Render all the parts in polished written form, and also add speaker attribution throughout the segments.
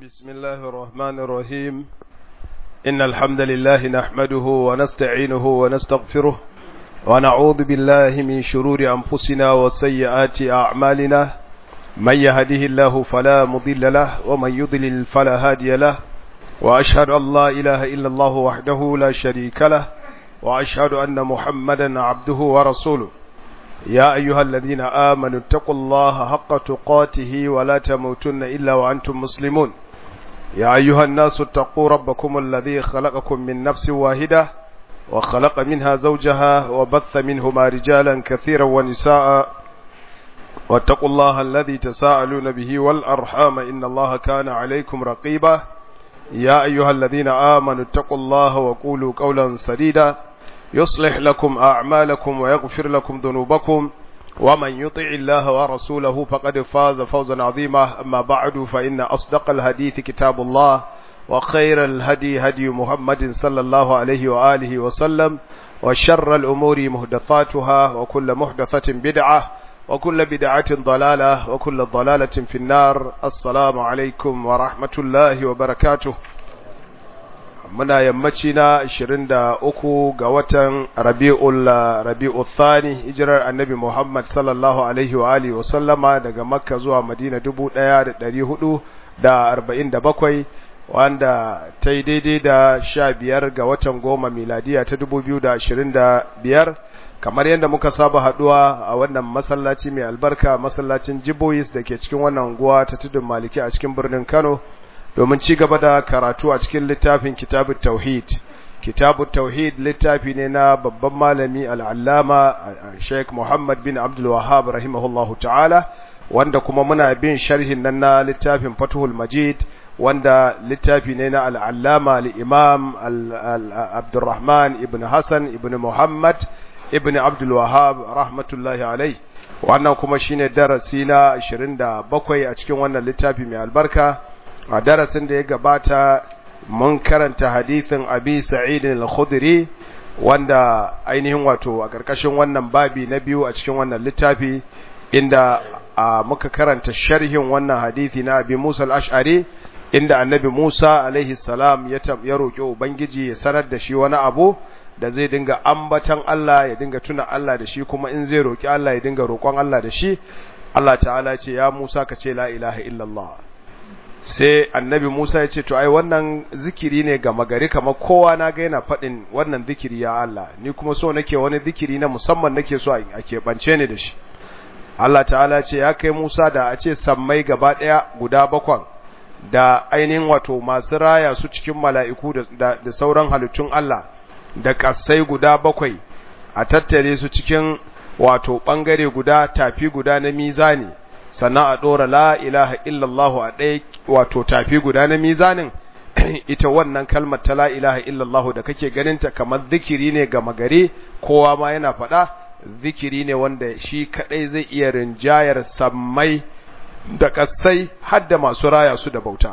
Speaker 1: بسم الله الرحمن الرحيم إن الحمد لله نحمده ونستعينه ونستغفره ونعوذ بالله من شرور أنفسنا وسيئات أعمالنا من يهده الله فلا مضل له ومن يضلل فلا هادي له وأشهد أن لا إله إلا الله وحده لا شريك له وأشهد أن محمدا عبده ورسوله يا أيها الذين آمنوا اتقوا الله حق تقاته ولا تموتن إلا وأنتم مسلمون يا أيها الناس اتقوا ربكم الذي خلقكم من نفس واحدة وخلق منها زوجها وبث منهما رجالا كثيرا ونساء واتقوا الله الذي تساءلون به والأرحام إن الله كان عليكم رقيبا يا أيها الذين آمنوا اتقوا الله وقولوا قولا سديدا يصلح لكم أعمالكم ويغفر لكم ذنوبكم ومن يطع الله ورسوله فقد فاز فوزا عظيما أما بعد فإن أصدق الحديث كتاب الله وخير الهدي هدي محمد صلى الله عليه وآله وسلم وشر الأمور محدثاتها وكل محدثة بدعة وكل بدعة ضلالة وكل ضلالة في النار السلام عليكم ورحمة الله وبركاته muna yammaci na 23 ga watan Rabi'ul Thani hijirar Annabi Muhammad sallallahu alaihi wa alihi wa sallama daga Makka zuwa Madina 1447 wanda ta yi daidai da 15 ga watan goma miladiya ta 2025 kamar yadda muka saba haduwa a wannan masallaci mai albarka masallacin Jiboyis da ke cikin wannan unguwa ta Tudun Maliki a cikin birnin Kano domin ci gaba da karatu a cikin littafin Kitabut Tauhid. Kitabut Tauhid littafi ne na babban malami al-Allama Sheikh Muhammad bin Abdul Wahhab rahimahullahu ta'ala wanda kuma muna bin sharhin nan na littafin Fathul Majid wanda littafi ne na al-Allama al-Imam Abdurrahman ibn Hassan ibn Muhammad ibn Abdul Wahhab rahmatullahi alayh. Wannan kuma shine darasi na 27 a cikin wannan littafi mai albarka. A darasin da ya gabata mun karanta hadithin Abi Sa'id al-Khudri wanda ainihin wato a ƙarƙashin wannan babi na biyu a cikin wannan littafi inda muka karanta sharhin wannan hadithi na Abi Musa al-Ash'ari inda Annabi Musa alaihi salam ya roƙi Ubangiji ya sanar da shi wani abu da zai dinga ambatan Allah ya dinga tuna Allah da shi kuma in zai roƙi Allah ya dinga roƙon Allah da shi Allah ta'ala ce ya Musa ka ce la ilaha illallah sai annabi Musa ya ce to ai wannan zikiri ne ga magari kamar kowa na ga yana faɗin wannan zikiri ya Allah ni kuma so nake wani zikiri na musamman nake so a keɓance ni da shi Allah ta'ala ce ya kai Musa da a ce sammai gaba ɗaya guda bakwan da ainihin wato masu raya su cikin mala'iku da sauran halittun Allah da ƙasai guda bakwai a tattare su cikin wato ɓangare guda tafi guda na mizani sannan a ɗora la ilaha illallah a ɗaya wato tafi guda na mizanin ita wannan kalmar ta la ilaha illallah da kake ganinta kamar zikiri ne ga magare kowa ma yana faɗa zikiri ne wanda shi kaɗai zai iya rinjayar sammai da ƙasai har da masu raya su da bauta.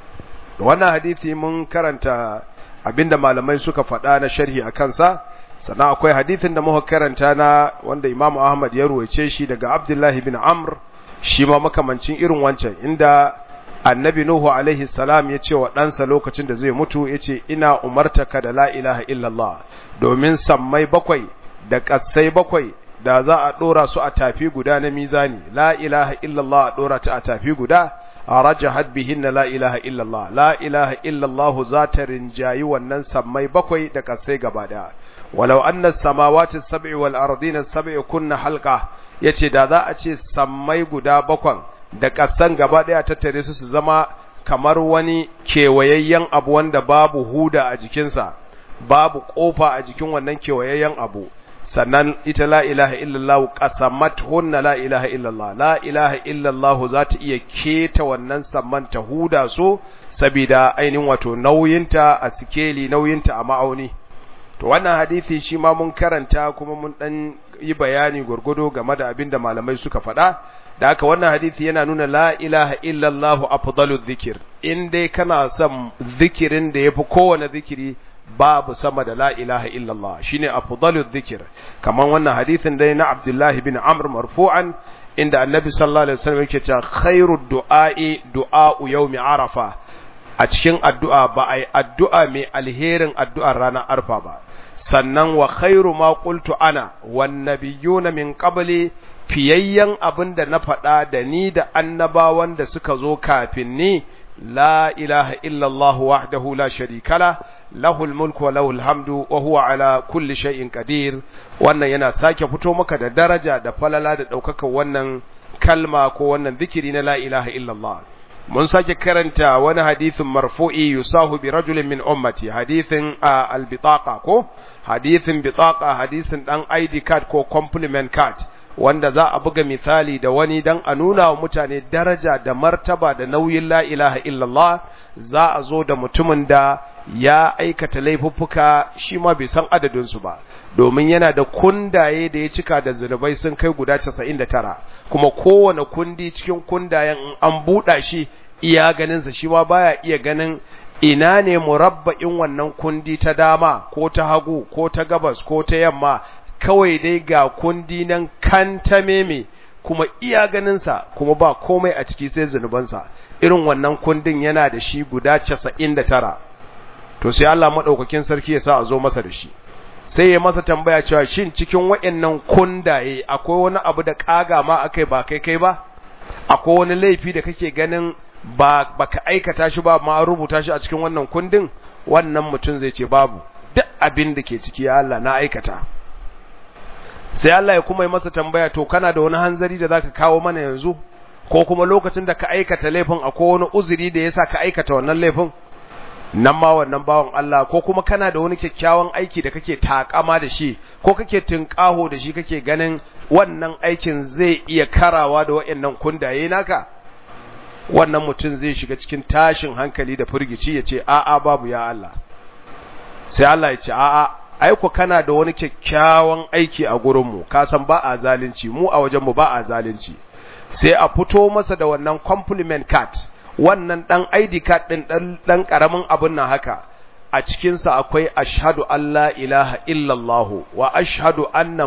Speaker 1: Wannan hadisi mun karanta abinda malamai suka faɗa na sharhi a kansa sannan akwai hadisin da muka karanta na wanda Imam Ahmad ya ruwaice shi daga Abdullahi bin Amr shi ma makamancin irin wancan inda annabi Nuhu alaihi salam ya ce wa ɗansa lokacin da zai mutu ya ce ina umartaka da la ilaha illallah domin sammai bakwai da ƙasai bakwai da za a ɗora su a tafi guda na mizani la ilaha illallah a ɗora ta a tafi guda a rajahat bihin la ilaha illallah la ilaha illallah za ta rinjayi wannan sammai bakwai da ƙasai gaba ɗaya walau annas samawati sab'i wal ardina sab'i kunna halqa yace da za a ce sammai guda bakwan da ƙasan gaba ɗaya tattare su zama kamar wani kewayayyen abu wanda babu huda a jikinsa babu ƙofa a jikin wannan kewayayyen abu sannan ita la ilaha illallah qasamat hunna la ilaha illallah la ilaha illallah za ta iya keta wannan samman ta huda so saboda ainihin wato nauyinta a sikeli nauyinta a ma'auni to wannan hadisi shi ma mun karanta kuma mun dan yi bayani gurgudo game da abinda malamai suka faɗa da haka wannan hadisi yana nuna la ilaha illallah afdalu dhikr in dai kana son zikirin da yafi kowane zikiri babu sama da la ilaha illallah shine afdalu dhikr kaman wannan hadisin dai na Abdullah bin Amr marfu'an inda annabi sallallahu alaihi wasallam yake cewa khairu du'a'i du'a'u yawmi arafa a cikin addu'a ba ai addu'a mai alherin addu'ar ranar arfa ba. Sannan wa khairu ma qultu ana wan nabiyuna min qabli, fiyayyan abinda na faɗa da ni da annabawan da suka zo kafin ni, la ilaha illallah wahdahu la sharika la, lahul mulku wa lahul hamdu wa huwa ala kulli shay'in qadir. Wannan yana sake fito maka da daraja da falala da ɗaukakar wannan kalma ko wannan zikiri na la ilaha illallah. Mun sake karanta wani hadithin marfu'i yusahu bi rajulin min ummati, hadithin al-bitaqa ko hadithin bitaqa, hadisin dan ID card ko compliment card, wanda za a buga misali da wani dan a nuna wa mutane daraja da martaba da nauyin la ilaha illallah. Za a zo da mutumin da ya aikata laifuffuka shi ma bai san adadin su ba, domin yana da kundaye da ya cika da zunubai sun kai guda 99, kuma kowane kundi cikin kundayen an buɗa shi iya ganin sa, shi ma baya iya ganin ina ne murabba'in wannan kundi ta dama ko ta hagu ko ta gabas ko ta yamma. Kawai dai ga kundi nan kantameme, kuma iya ganinsa, kuma ba komai a ciki sai zunubansa. Irin wannan kundin yana da shi guda 99. To sai Allah madaukakin sarki ya sa a zo masa da shi, sai ya masa tambaya cewa shin cikin waɗannan kundaye akwai wani abu da kaga ma akai ba kai ba? Akwai wani laifi da kake ganin baka aikata shi ba ma rubuta shi a cikin wannan kundin? Wannan mutum zai ce babu, duk abin da ke ciki ya Allah na aikata. Sai Allah ya kuma yi masa tambaya, to kana da wani hanzari da zaka kawo mana yanzu, ko kuma lokacin da ka aikata laifin akwai wani uzuri da yasa ka aikata wannan laifin? Nan ma wannan bawan Allah, ko kuma kana da wani kyakkyawan aiki da kake takama da shi ko kake tinkaho da shi, kake ganin wannan aikin zai iya karawa da waɗannan kundaye naka? Wannan mutum zai shiga cikin tashin hankali da furgici ya ce a'a babu ya Allah. Sai Allah ya ce a'a, aiko kana da wani kyakkyawan aiki a gurinmu, ka san ba a zalunci, mu a wajenmu ba a zalunci. Sai a fito masa da wannan compliment card, wannan dan ID card din dan karamin abun nan haka, a cikin sa akwai ashhadu an la ilaha illallah wa ashhadu anna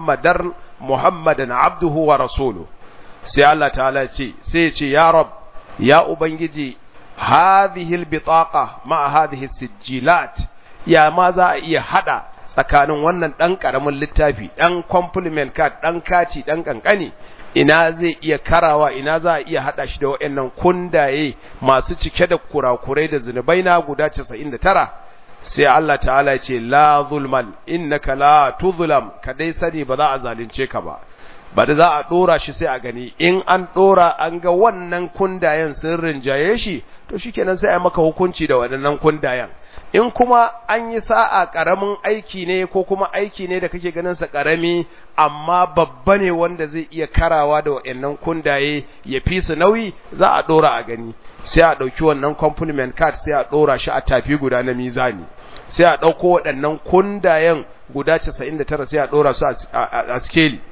Speaker 1: muhammadan abduhu wa rasuluhu. Sai Allah ta'ala ce, sai ya ce ya rab, ya ubangiji, hadhihi albitaqa ma hadhihi sijjilat, ya ma za a iya hada tsakanin wannan dan karamin littafi, dan compliment card, dan kati, dan kankani, ina zai iya karawa, ina za a iya hada shi da wayannan kundaye masu cike da kurakurai da zinubai na guda 99? Sai Allah ta'ala ya ce la zulmal, innaka la tuzlam, kadai sani ba za a zalunce ka ba. Ba da za a dora shi sai a gani, in an dora an ga wannan kundayen sun rinjaye shi, to shikenan sai a maka hukunci da waɗannan kundayen. In kuma an yi sa'a ƙaramin aiki ne, ko kuma aiki ne da kake ganin sa ƙarami amma babba ne wanda zai iya karawa da waɗannan kundaye ya fi su nauyi, za a dora a gani. Sai a ɗauki wannan compliment card sai a dora shi a tafi guda na mizani, sai a ɗauko waɗannan kundayen guda 99 sai a dora su a scale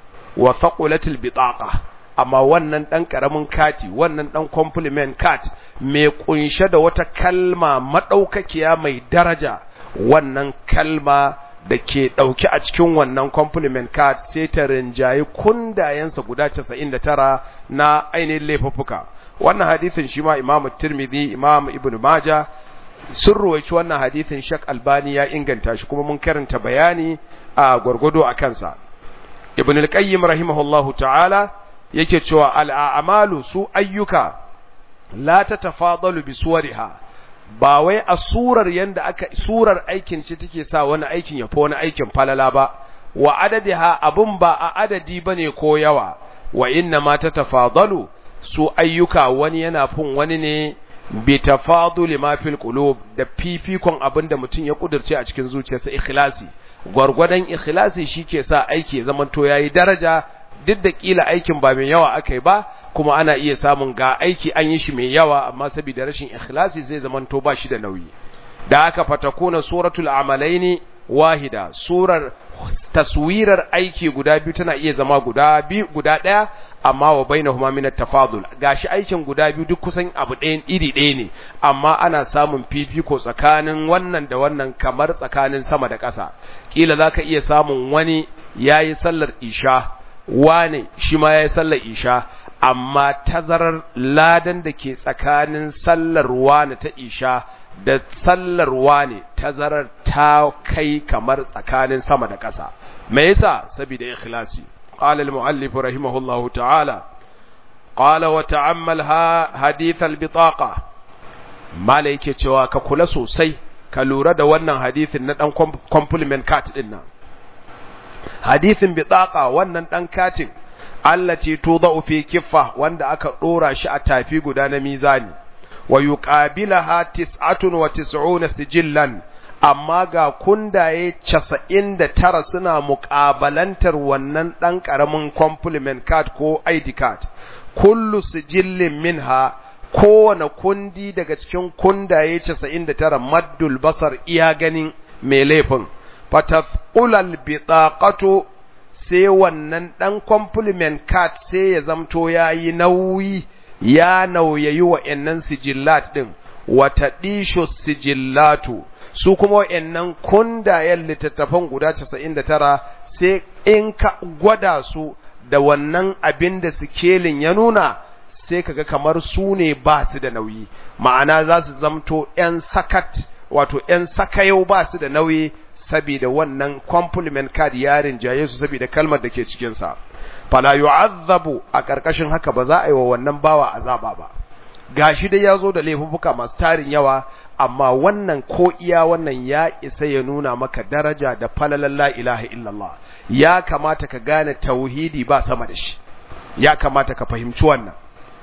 Speaker 1: wa thaqulatil bitaqa. Amma wannan dan karamin kati, wannan dan compliment card mai kunshe da wata kalma madaukakiya mai daraja, wannan kalma da ke dauke a cikin wannan compliment card sai ta rinjayi kundayensa guda 99 na ainihin laifuffuka. Wannan hadisin shi ma Imam Tirmidhi, Imam Ibn Majah sun ruwaici wannan hadisin. Sheikh Albani ya inganta shi, kuma mun karanta bayani a gurgudo a kansa. Ibn al-Qayyim rahimahullahu ta'ala yake cewa al'amalu, su ayyuka, la tatafadalu bi suwariha, ba wai a surar yanda surar aikin ce take sa wani aikin ya fi wani aikin falala ba, wa adadiha, abun ba a adadi bane ko yawa, wa inna ma tatafadalu, su ayyuka wani yana fin wani ne bi tafaduli ma fil qulub, da fifikon abinda mutum ya kudurce a cikin zuciyarsa, ikhlasi. Gwargwadon ikhlasi shike sa aiki ya zamanto yayi daraja, duk da kila aikin ba mai yawa akai ba, kuma ana iya samun ga aiki an yi shi mai yawa amma saboda rashin ikhlasi zai zamanto ba shi da nauyi. Da aka fatakuna suratul amalaini wahida, surar taswirar aiki guda biyu tana iya zama guda daya, amma wa bainahuma min at-tafadul, gashi aikin guda biyu duk kusan abu ɗayan iri ɗaya ne, amma ana samun fifiko tsakanin wannan da wannan, kamar tsakanin sama da ƙasa. Kila zaka iya samun wani yayi sallar isha, wane shi ma yayi sallar isha, amma tazarar ladan da ke tsakanin sallar wani ta isha da sallar wani tazarar ta kai kamar tsakanin sama da ƙasa. Me yasa? Saboda ikhlasi. qala al-muallif rahimahullahu ta'ala qala wa ta'ammal hadith al-bitaqa, malai yake cewa ka kula sosai, ka lura da wannan hadithin na dan compliment card din nan. Hadithin bitaqa, wannan dan katin allati tudau fi kiffa, wanda aka dora shi a tafi guda na mizani, wa yuqabilaha 99 sijillan, amma ga kundaye 99 suna muqabalantar wannan dan karamin compliment card ko ID card. Kullu sijillin minha, kowane kundi daga cikin kundaye 99 maddul basar, iya ganin mai laifin. Fataqulal bitaqatu, sai wannan dan compliment card sai ya zamto yayi nauyi, ya nauyayi wa'annan sijillat din. Wata dishu sijillatu, su kuma wa'annan kundayen littattafan guda 99 sai in ka gwada su da wannan abin da sikelin ya nuna, sai kaga kamar su ne ba su da nauyi, ma'ana za su zamto ‘yan sakat, wato ‘yan sakayau ba su da nauyi, saboda wannan compliment card yarin jaye su saboda kalmar da ke cikinsa. Fala yu'azzabu, a ƙarƙashin haka ba za a yi wa wannan bawa azaba ba. Gashi dai ya zo da laifuffuka masu tarin yawa, amma wannan ko iya wannan ya isa ya nuna maka daraja da falalan la ilaha illallah. Ya kamata ka gane tauhidi ba sama da shi, ya kamata ka fahimci wannan.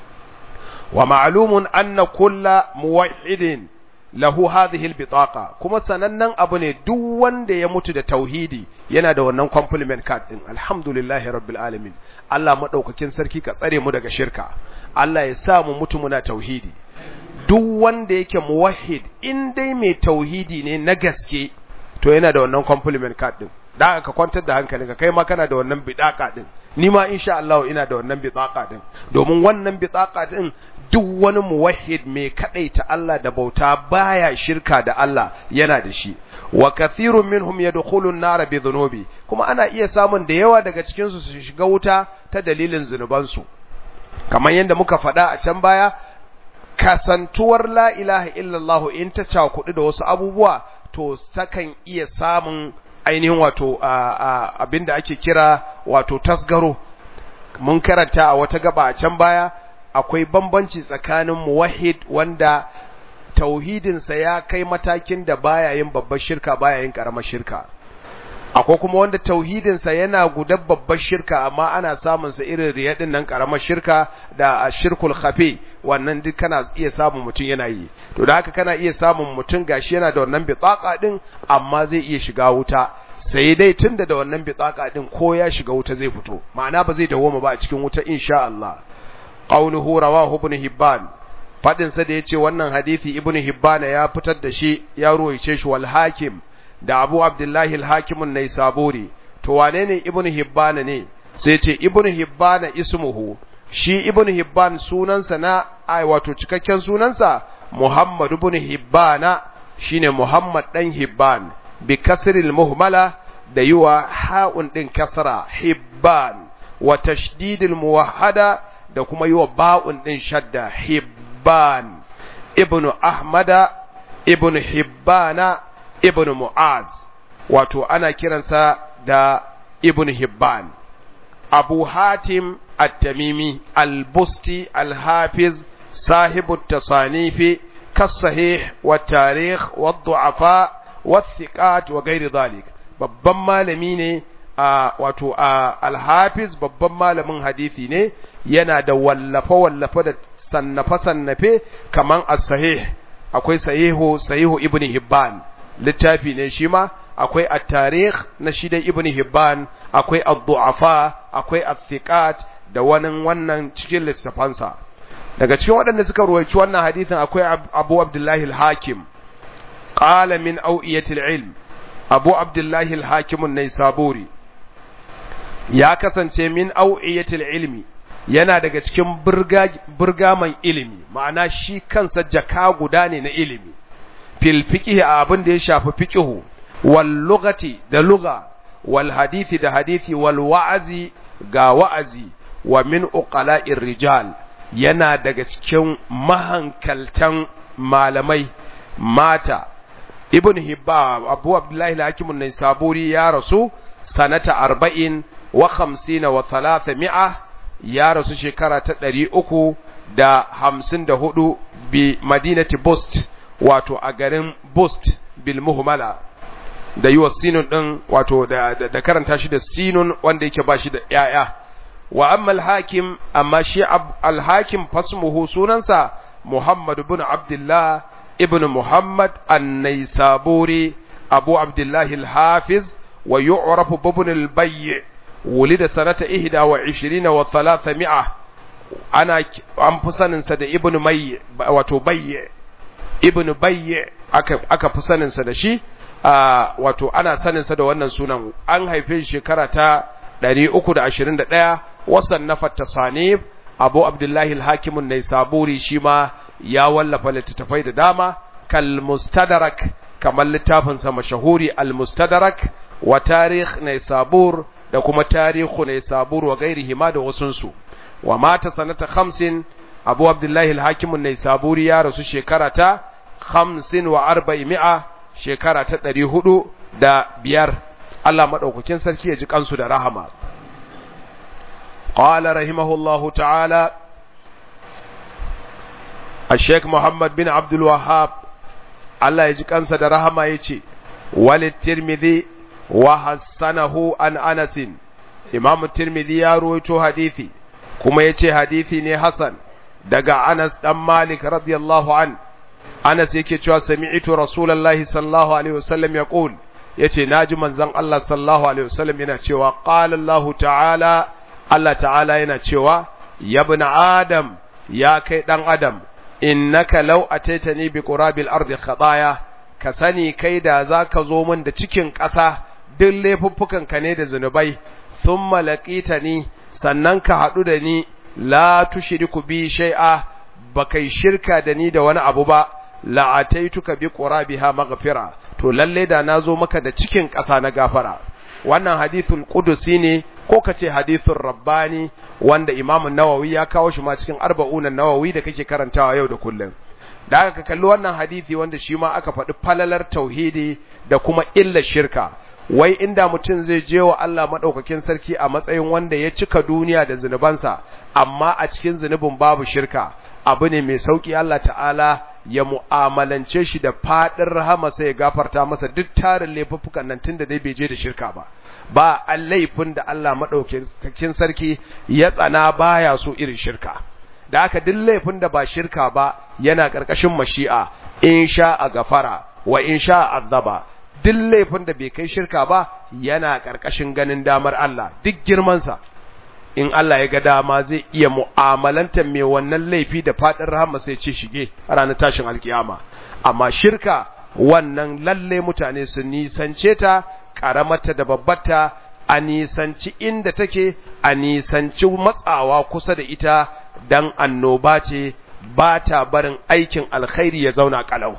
Speaker 1: Wa ma'lumun anna kulla muwahhidin lahu hadhihi albitaqa, kuma sanannen abu ne duk wanda ya mutu da tauhidi yana da wannan compliment card din. Alhamdulillahi rabbil alamin. Allah madaukakin sarki ka tsare mu daga shirka, Allah ya sa mu mutu muna tauhidi. Duk wanda yake muwahhid, in dai mai tauhidi ne na gaske, to yana da wannan compliment card din. Da ka kwantar da hankalinka, kai ma kana da wannan bidaka din, ni ma insha Allah ina da wannan bidaka din. Domin wannan bidaka din duk wani muwahhid mai kadaita Allah da bauta baya shirka da Allah yana da shi. Wa kathirun minhum yadkhulun nar bi dhunubi, kuma ana iya samun da yawa daga cikin su su shiga wuta ta dalilin zunubansu. Kamar yadda muka faɗa a can baya, kasantuwar la ilaha illallah in ta cakudu da wasu abubuwa, to sakan iya samun ainihin wato abinda ake kira wato tasgaro. Mun karanta a wata gaba a can baya, akwai bambanci tsakanin muwahhid wanda tauhidinsa ya kai matakin da baya yin babbar shirka, baya yin karamar shirka. Akwai kuma wanda tauhidinsa yana gudan babbar shirka, amma ana samun sa irin riyadin nan karamar shirka da shirkul khafi, wannan duk kana iya samun mutum yana yi. To da haka kana iya samun mutum gashi yana da wannan bitaqa din, amma zai iya shiga wuta. Sai dai tunda da wannan bitaqa din, ko ya shiga wuta zai fito, ma'ana ba zai dawo ba a cikin wuta insha Allah. Qawluhu rawahu ibn Hibban, fadin sa da yace wannan hadisi ibn Hibban ya fitar da shi, ya ruwaice shi wal Hakim da Abu Abdullahi al-Hakim an-Naisaburi. To wane ne ibn Hibban ne? Sai yace ibn Hibban ismuhu, shi ibn Hibban sunansa na wato cikakken sunansa Muhammad ibn Hibban, shine Muhammad dan Hibban, bi kasril muhmala, da yiwa ha'un din kasra Hibban, wa tashdidil muwahhada, da kuma yiwa ba'un din shadda Hibban, ibn Ahmada ibn Hibbana ibn Mu'az, wato ana kiransa da ibn Hibban. Abu Hatim at-Tamimi al-Busti al-Hafiz sahibu at-tasanifi kas-sahih wat-tarikh wad-du'afa wath-thiqat wa ghairi dhalik. Babban malami ne, wato al-Hafiz babban malamin hadisi ne, yana da wallafa da sannafe kaman as-sahih, akwai sahihu ibn Hibban, littafi ne shi ma, akwai at-tarikh na shi da ibn Hibban, akwai ad-du'afa, akwai at-thiqat da wannan cikin littafansa. Daga cikin waɗanda suka ruwaici wannan hadisin akwai Abu Abdullahi al-Hakim, qala min awiyati al-ilm. Abu Abdullahi al-Hakim an-Naisaburi ya kasance min awiyati al-ilmi, yana daga cikin burgaman ilimi, ma'ana shi kansa jaka guda ne na ilimi. Fil fiqhi, abin da ya shafi fiqhu, wal lughati da lugha, wal hadisi da hadisi, wal wa'azi ga wa'azi, wa min uqala'ir rijal yana daga cikin mahankaltan malamai mata. Ibn Hibban Abu Abdullah al-Hakim an-Naisaburi ya rasu sanata 40 wa 50 wa 300, ya rasu shekara ta 354 bi madinati Bust, wato a garin Bust bil muhmala, da yiwa sinun din wato da karanta shi da sinun wanda yake ba shi da yaya. Wa amma al-Hakim, amma shi al-Hakim fasmuhu sunansa Muhammad ibn Abdullah ibn Muhammad an-Naisaburi Abu Abdullah al-Hafiz, wa yu'rafu ibn al-Bayy, wulida sanata 21 wa 300, an fi saninsa da ibn Bayy, wato Bayy ibn Bayy aka fi saninsa da shi, wato ana saninsa da wannan sunan. An haife shi shekara ta 321. wasannafa tasanif Abu Abdullah al-Hakim an-Naisaburi shi ma ya wallafa littattafai da dama, kal Mustadrak, kamar littafin sa mashahuri al-Mustadrak, wa tarikh Naisabur, da kuma tarihu Naisabur wa gairihi ma da wasunsu. Wa mata sanata 50, Abu Abdullah al-Hakim an-Naisaburi ya rasu shekara ta 45, shekara ta 405. Allah madaukakin sarki ya ji kansu da rahama. قال رحمه الله تعالى الشيخ محمد بن عبد الوهاب الله يجزيه أنس درهما يجي وللترمذي وحسنه عن أنس. إمام الترمذي يروي حديثي كما يجي حديثي ني حسن دقى أنس بن مالك رضي الله عنه. أنس يكي سمعت رسول الله صلى الله عليه وسلم يقول يجي ناجي منزل الله صلى الله عليه وسلم ينشي وقال الله تعالى Allah ta'ala yana cewa yabna adam, ya kai dan adam, innaka law ataitani bi qurabil ardi khataya, ka sani kai da zaka zo min da cikin ƙasa duk laifuffukan ka ne da zunubai, thumma laqitani, sannan ka hadu da ni, la tushriku bi shay'a, bakai shirka da ni da wani abu ba, la ataituka bi qurabiha maghfira, to lalle da nazo maka da cikin ƙasa na gafara. Wannan hadithul qudusi ne ko kace hadithur rabbani, wanda Imam an-Nawawi ya kawo shi ma cikin 40 an-Nawawi da kake karantawa yau da kullum. Da aka kalli wannan hadisi wanda shi ma aka faɗi falalar tauhidi da kuma illar shirka. Wai inda mutum zai je wa Allah madaukakin sarki a matsayin wanda ya cika duniya da zinubansa, amma a cikin zinubin babu shirka, abu ne mai sauki Allah ta'ala ya mu'amalance shi da fadin rahama, sai ya gafarta masa duk tarin laifuffukan nan tunda dai bai je da shirka ba. Ba laifin da Allah madaukakin sarki ya tsana baya so irin shirka. Da haka duk laifin da ba shirka ba yana karkashin mashi'a, in sha a gafara wa in sha azaba. Duk laifin da bai kai shirka ba yana karkashin ganin damar Allah, duk girman sa. In Allah ya ga dama zai iya mu'amalanta mai wannan laifi da fadin rahama, sai ce shige a ranar tashin alkiyama. Amma shirka wannan lalle mutane su nisance ta, karamarta da babbarta, a nisanci inda take, a nisanci matsawa kusa da ita, dan annoba ce ba ta barin aikin alkhairi ya zauna kalau.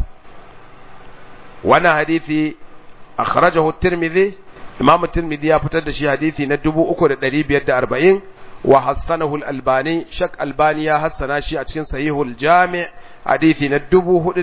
Speaker 1: Wannan hadisi akhrajahu at-Tirmidhi, Imam at-Tirmidhi ya fitar da shi hadisi na 3540, wa hassanahu al-Albani, Shak Albani ya hassana shi a cikin Sahihul Jami' hadisi na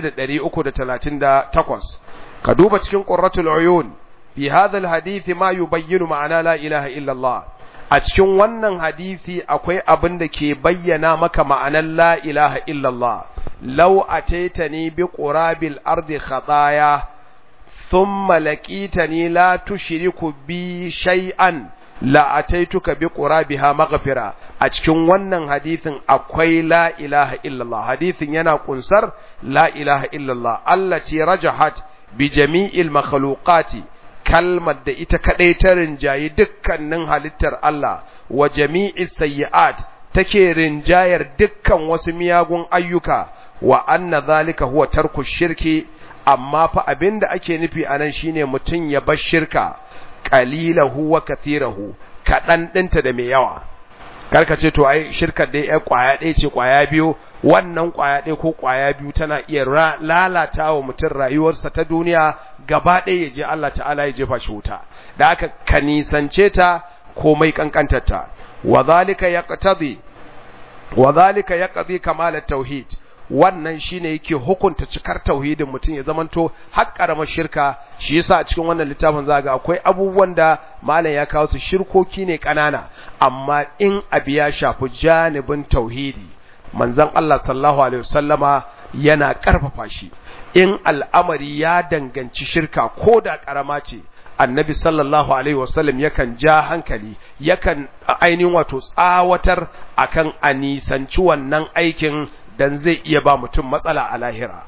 Speaker 1: 4338. Ka duba cikin Qurratul Uyun, fi hadha al-hadith ma yubayyinu ma'ana la ilaha illa Allah. A cikin wannan hadisi akwai abin da ke bayyana maka ma'anar la ilaha illa Allah. Law ataitani bi qurabil ardi khataya thumma laqitani la tushriku bi shay'an la ataituka bi qurabiha maghfira. A cikin wannan hadisin akwai la ilaha illa Allah. Hadisin yana kunsar la ilaha illa Allah allati rajahat bi jami'il makhluqati, kalmar da ita kadai ta rinjayi dukkanin halittar Allah, wa jami'is sayyi'at, take rinjayar dukkan wasu miyagun ayyuka, wa anna zalika huwa tarku shirki. Amma fa abinda ake nufi anan shine mutun ya bar shirka, qalilahu wa kathirahu, kadan dinta da mai yawa. Karka ce to ai shirkar dai ai kwaya ɗaya ce, kwaya biyu, wannan kwaya ɗaya ko kwaya biyu tana iya lalatawa mutum rayuwarsa ta duniya gaba ɗaya, ya je Allah ta'ala ya jefa shi wuta. Da aka ka nisance ta komai kankantarta. wa dhalika yaqtadi kamal at-tauhid wannan shine yake hukunta cikar tauhidin mutum ya zamanto har karamar shirka. Shi yasa a cikin wannan littafin zaga akwai abubuwan da malam ya kawo su shirkoki ne kanana, amma in abi ya shafi janibin tauhidi manzon Allah sallallahu alaihi wasallama yana karfafa shi. In al'amari ya danganci shirka ko da karama ce, annabi sallallahu alaihi wasallam yakan ja hankali, yakan ainihin wato tsawatar akan a nisanci wannan aikin dan zai iya ba mutum matsala a lahira.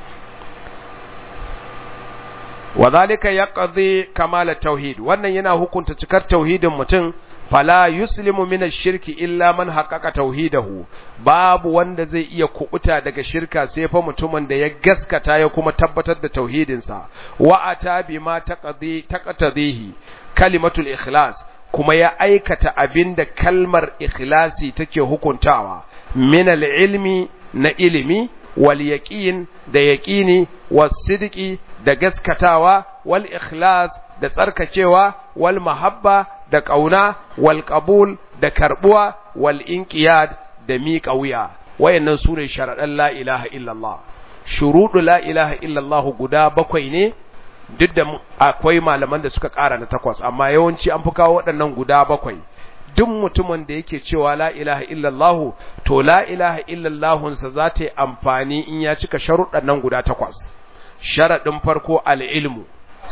Speaker 1: Wadhalika yaqdi kamal tauhid, wannan yana hukunta cikar tauhidin mutum. Fala yuslimu min ash-shirki illa man haqqaqa tauhidahu, babu wanda zai iya kubuta daga shirka sai fa mutumin da ya gaskata ya kuma tabbatar da tauhidinsa. Wa ata bima taqtadihi kalimatul ikhlas, kuma ya aikata abinda kalmar ikhlasi take hukuntawa. Min al-ilmi, na ilimi, wal yaqin, da yaqini, was sidqi, da gaskatawa, wal ikhlas, da tsarkakewa, wal mahabba, da kauna, wal qabul, da karbuwa, wal inqiyad, da miƙa wuya. Wayannan sune sharadan la ilaha illallah. Shurudu la ilaha illallah guda 7 ne, duk da akwai malaman da suka ƙara na 8, amma yawanci an fi kawo waɗannan guda 7. Duk mutumin da yake cewa la ilaha illallah, to la ilaha illallahunsa za ta yi amfani in ya cika sharuɗan nan guda 8. Sharaɗin farko al'ilmu,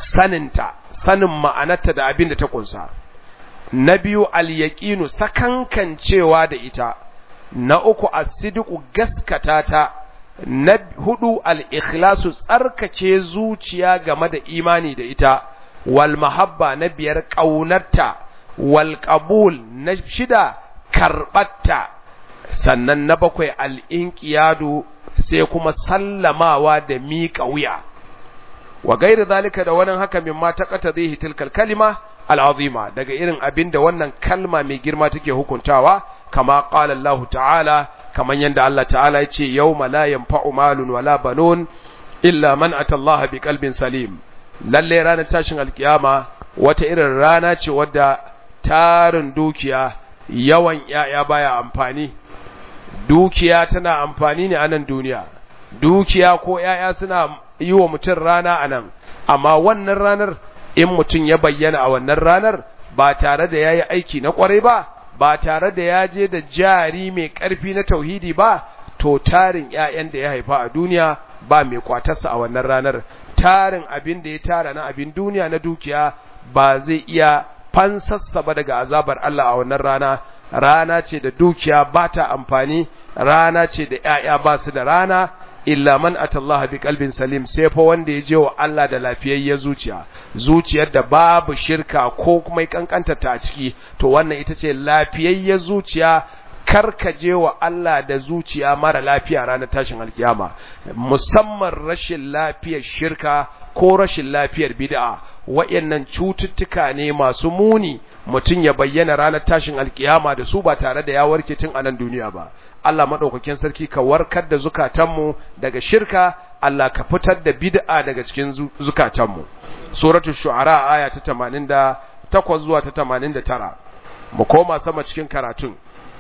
Speaker 1: sanin ma'anarta da abin da ta ƙunsa. Na biyu al-yaqinu, sakankancewa da ita. Na uku as-sidqu, gaskata ta. Na 4 al-ikhlasu, tsarkake zuciya game da imani da ita. Wal mahabba, na 5 ƙaunarta. Wal qabul, na 6 karɓatta. Sannan na 7 al-inqiyadu, sai kuma sallamawa da miƙa wuya. Wa gairi zalika, da wannan haka mimma taqtadihi tilkal kalima al'azima, daga irin abin da wannan kalma mai girma take hukuntawa, kama qala Allah ta'ala, kaman yanda Allah ta'ala yace yawma la yanfa'u malun wala banun illa man ata Allah biqalbin salim. Lalle ranar tashin alkiyama wata irin rana ce wadda tarin dukiya, yawan yaya baya amfani. Dukiya tana amfani ne a nan duniya, dukiya ko yaya suna yi wa mutum rana a nan, amma wannan ranar in mutum ya bayyana a wannan ranar ba tare da ya yi aiki na kwarai ba tare da ya je da jari mai ƙarfi na tauhidi ba, to tarin ‘ya'yan da ya haifa a duniya ba mai kwatarsa a wannan ranar. Tarin abin da ya tara na abin duniya na dukiya ba zai iya fansassa ba daga azabar Allah a wannan rana. Rana ce da dukiya ba ta amfani, rana ce da ‘ya'ya ba su da rana, illa man atallaha bi qalbin salim, sai fa wanda ya je wa Allah da lafiyayyar zuciya, zuciyar da babu shirka ko kuma kankanta ta a ciki, to wannan ita ce lafiyayyar zuciya. Karka je wa Allah da zuciya mara lafiya ranar tashin alkiyama, musamman rashin lafiyar shirka ko rashin lafiyar bid'a. Wayannan cututtuka ne masu muni, mutum ya bayyana ranar tashin alkiyama da su ba tare da ya warke tun a nan duniya ba. Allah madaukakin sarki ka warkar da zukatanmu daga shirka, Allah ka fitar da bid'a daga cikin zukatanmu. Suratul Shu'ara aya ta 88 zuwa ta 89. Mu koma sama cikin karatun.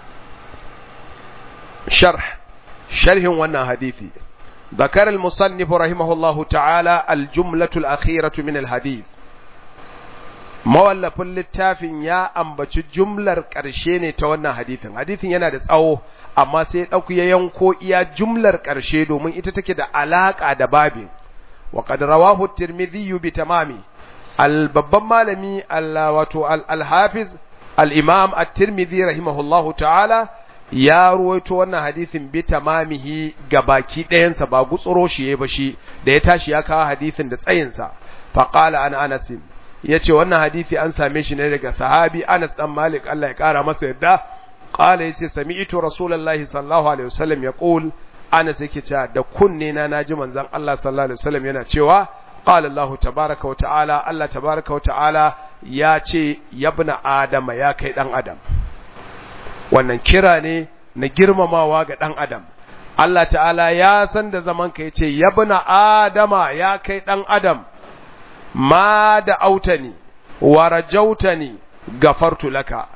Speaker 1: شرح wannan hadisi. ذكر المصنف رحمه الله تعالى الجملة الأخيرة من الحديث. mawallafin littafin ya ambaci jumlar ƙarshe ne ta wannan hadithin. Hadithin yana da tsawo, amma sai ɗauku ya yanko iya jumlar ƙarshe domin ita take da alaƙa da babin. Wa qad rawahu at-Tirmidhi bi tamami. Al-babban malami wato al-Hafiz al-Imam at-Tirmidhi rahimahullahu ta'ala ya ruwaito wannan hadisin bi tamamihi gabaki ɗayansa, ba gutsuro shi yayi ba shi da ya tashi ya kawo hadisin da tsayinsa. Fa qala an Anas, yace wannan hadisi an same shi ne daga sahabi Anas dan Malik, Allah ya kara masa yadda. Qala yace sami'tu Rasulullahi sallallahu alaihi wasallam yaqul, Anas yake cewa da kunne na naji manzon Allah sallallahu alaihi wasallam yana cewa qala Allah tabaaraka wa ta'ala, Allah tabaaraka wa ta'ala ya ce yabna adama, ya kai dan adam. Wannan kira ne na girmamawa ga dan adam. Allah ta'ala ya san da zaman ka yace yabna adama, ya kai dan adam, ma da autani wa rajautani gafartu laka.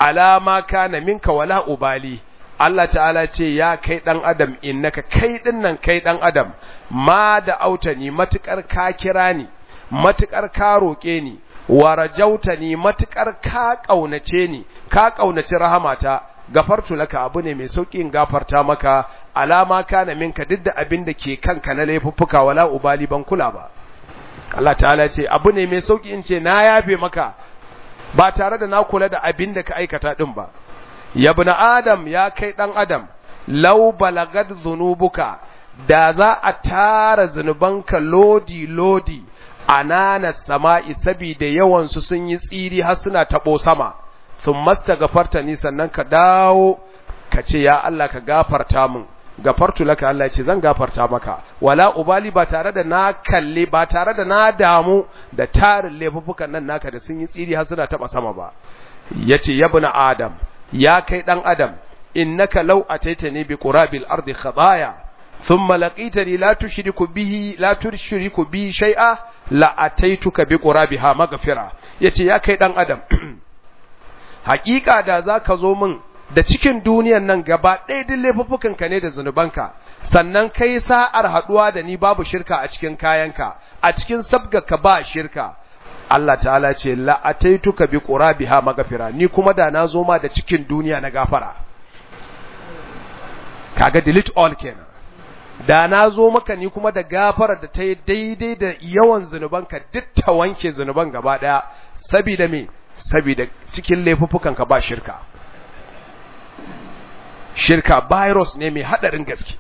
Speaker 1: alama kana minka wala ubali Allah ta'ala ce ya kai dan adam innaka kai dinnan kai dan adam ma da autani matukar ka kira ni matukar ka roke ni wa rajautani matukar ka kaunace ni ka kaunaci rahamata gafartu laka abu ne mai sauki in gafarta maka alama kana minka duk da abin da ke kanka na laifuffuka wala ubali ban kula ba Allah ta'ala ce abu ne mai sauki in ce na yafe maka ba tare da na kula da abin da ka aikata din ba ya ibn adam ya kai dan adam law balagad zunubuka da za a tara zunubanka lodi anana sama'i sabida yawan su sun yi tsiri har suna tabo sama thumma astaghfartani sannan ka dawo ka ce ya Allah ka gafarta min gafartu laka Allah ya ce zan gafarta maka wala ubali ba tare da na kalle ba tare da na damu da tarin laifukan nan naka da sun yi tsiri har suna taba sama ba yace ya ibn adam ya kai dan adam innaka law ataitani bi qurabil ardi khadaya thumma laqitani la tushriku bi shay'a la ataituka bi qurabiha maghfira yace ya kai dan adam hakika da zaka zo min da cikin duniyan nan gaba ɗaya din laifukan ka ne da zanubanka sannan kai sa'ar haduwa da ni babu shirka a cikin kayanka a cikin sabgarka ba shirka Allah ta'ala ce la ataituka bi qurabiha maghfira ni kuma da na zo ma da cikin duniya na gafara kaga delete all kenan da na zo maka ni kuma da gafara da ta yi daidai da yawan zanubanka duk ta wanke zanuban gaba daya saboda me saboda cikin laifuffukanka ba shirka virus ne mai hadarin gaske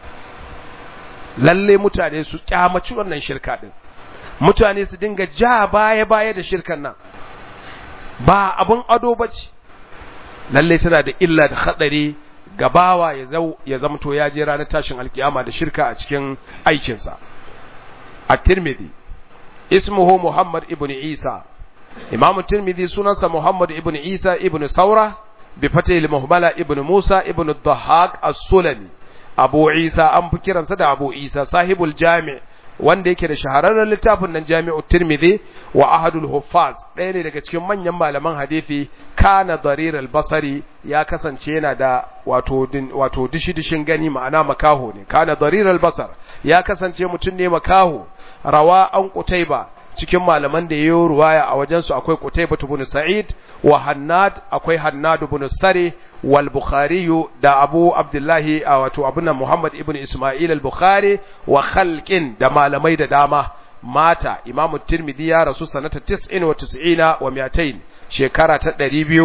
Speaker 1: lalle mutane su kyamaci wannan shirka din mutane su dinga ja baya da shirkan nan ba abun ado bace lalle tana da illa da hadari gabawa ya zamto ya je ranar tashin alkiyama da shirka a cikin aikinsa at-Tirmidhi ismuhu Muhammad ibn Isa Imam at-Tirmidhi sunansa Muhammad ibn Isa ibn Saura bi fatih al-muhmala ibn Musa ibn ad-Dhahhak as-Sulami Abu Isa an fi kiransa da Abu Isa sahibul jami' wanda yake da shahararren littafin nan Jami'u Tirmidhi wa Ahadul Huffaz ɗaya ne daga cikin manyan malaman hadisi kana darir al-basari ya kasance yana da wato dishi-dishin gani ma'ana makaho ne kana darir al-basar ya kasance mutum ne makaho rawa an Qutayba cikin malaman da yayi ruwaya a wajen su akwai Qutayba ibn Sa'id wa Hannad akwai Hannad ibn Sari wal Bukhari da Abu Abdullahi wato abuna Muhammad ibn Isma'il al-Bukhari wa khalqin da malamai da dama mata Imam Tirmidhi ya rasu sanata 99 wa 200 shekara ta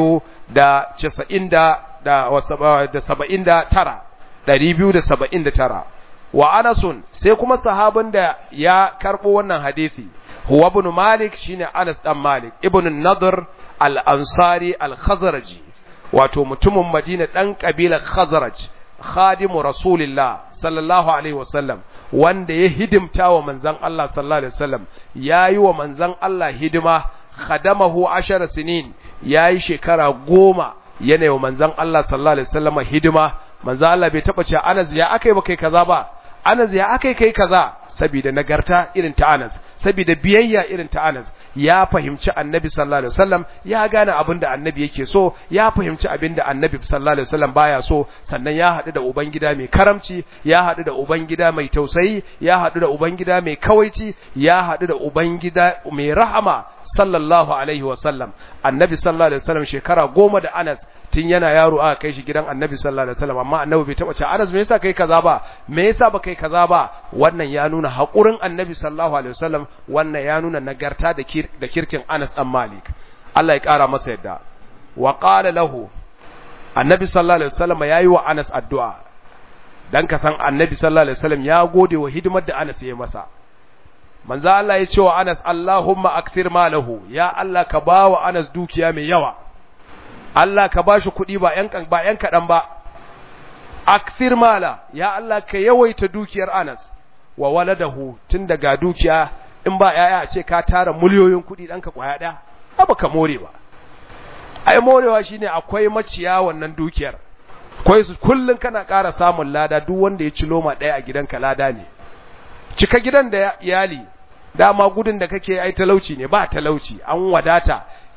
Speaker 1: 279 wa Anasun sai kuma sahabin da ya karbo wannan hadisi huwa ibn Malik shine Anas dan Malik ibn Nadr al-Ansari al-Khazraji wato mutumin Madina dan kabilar Khazraj khadimu Rasulillah sallallahu alaihi wasallam wanda ya hidimta wa manzon Allah sallallahu alaihi wasallam yayi wa manzon Allah hidima khadamahu 10 sinin yayi shekara 10 yana wa manzon Allah sallallahu alaihi wasallam hidima manzon Allah bai taba cewa Anas ya akai ba kai kaza ba Anas ya akai kai kaza saboda nagarta irin ta Anas saboda biyayya irin ta Anas ya fahimci Annabi sallallahu alaihi wasallam ya gane abinda Annabi yake so ya fahimci abinda Annabi sallallahu alaihi wasallam baya so sannan ya hadu da ubangida mai karamci ya hadu da ubangida mai tausayi ya hadu da ubangida mai kawaici ya hadu da ubangida mai rahama sallallahu alaihi wasallam Annabi sallallahu alaihi wasallam shekara 10 da Anas tun yana yaro aka kai shi gidan Annabi sallallahu alaihi wasallam amma Annabi bai taba ce Anas me yasa kai kaza ba me yasa ba kai kaza ba wannan ya nuna hakurin Annabi sallallahu alaihi wasallam wannan ya nuna nagarta da kirkin Anas dan Malik Allah ya kara masa yadda wa qala lahu Annabi sallallahu alaihi wasallam yayi wa Anas addu'a dan ka san Annabi sallallahu alaihi wasallam ya gode wa hidimar da Anas ya masa manzo Allah ya ce wa Anas Allahumma akthir malahu ya Allah ka bawa Anas dukiya mai yawa Allah ka bashi kuɗi ba ƴan kaɗan ba akthir mala ya Allah ka yawaita dukiyar Anas wa waladahu tun daga dukiya in ba yaya a ce ka tara miliyoyin kuɗi ɗanka kwaya ɗaya ba ka more ba ai morewa shine akwai maciya wannan dukiyar akwai su kullun kana ƙara samun lada duk wanda ya ci loma ɗaya a gidanka lada ne cika gidan da iyali dama gudun da kake ai talauci ne ba talauci an wadata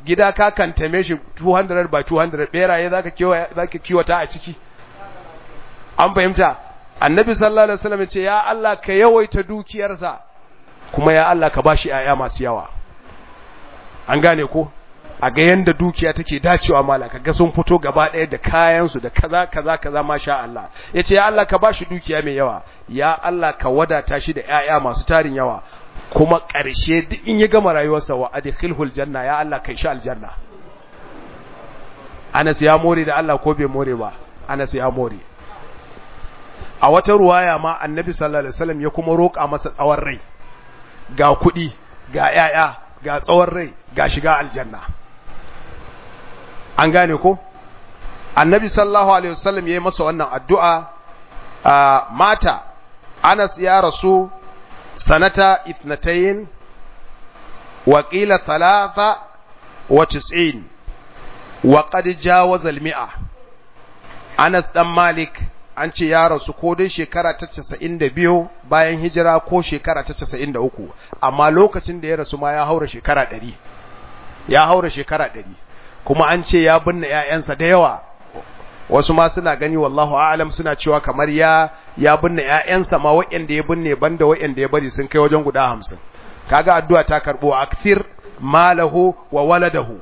Speaker 1: gida ka kantame shi 200 by 200 beraye zaka kiwata a ciki an fahimta annabi sallallahu alaihi wasallam ce ya Allah ka yawaita dukiyarsa kuma ya Allah ka bashi ƴaƴa masu yawa an gane ko a ga yanda dukiya take dacewa malaka ga sun fito gaba ɗaya da kayan su da kaza masha Allah yace ya Allah ka bashi dukiya mai yawa ya Allah ka wadata shi da ƴaƴa masu tarin yawa kuma ƙarshe duk in ya gama rayuwarsa wa adkhilhul janna ya Allah kai shi aljanna Anas ya more da Allah ko bai more ba Anas ya more a wata ruwaya ma annabi sallallahu alaihi wasallam ya kuma roƙa masa tsawon rai ga kuɗi ga ƴaƴa ga tsawon rai ga shiga aljanna an gane ko annabi sallallahu alaihi wasallam yayi masa wannan addu'a mata Anas ya rasu sanata 2 wa qila 93 wa qad jawaza al-100 Anas dan Malik an ce ya rasu ko dai shekara ta 92 bayan hijira ko shekara ta 93 amma lokacin da ya rasu ma ya haura shekara 100 kuma an ce ya binne ƴaƴansa da yawa wasu ma suna gani wallahu a'lam suna cewa kamar ya binne ƴaƴansa ma waɗanda ya binne banda waɗanda ya bari sun kai wajen guda 50 kaga addu'a ta karbo akthir malahu wa waladahu